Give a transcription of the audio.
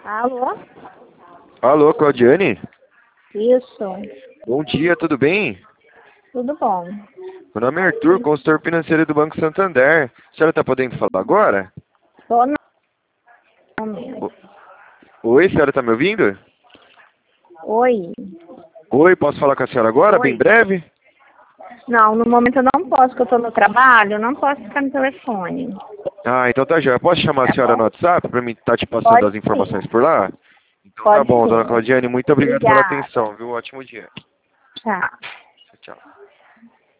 Alô? Alô, Claudiane? Isso. Bom dia, tudo bem? Tudo bom? Meu nome é Arthur, consultor financeiro do Banco Santander. A senhora está podendo falar agora? Tô não mesmo. Oi, a senhora está me ouvindo? Oi. Oi, posso falar com a senhora agora, bem Oi. breve? Não, no momento eu não posso, porque eu tô no trabalho, eu não posso ficar no telefone. Ah, então tá já. Posso chamar a Tá senhora no bom? WhatsApp para mim estar te passando Pode as sim. informações por lá? Então tá Pode bom, dona sim. Claudiane, muito obrigado pela Obrigada. atenção, viu? Ótimo dia. Tchau. Tchau, tchau.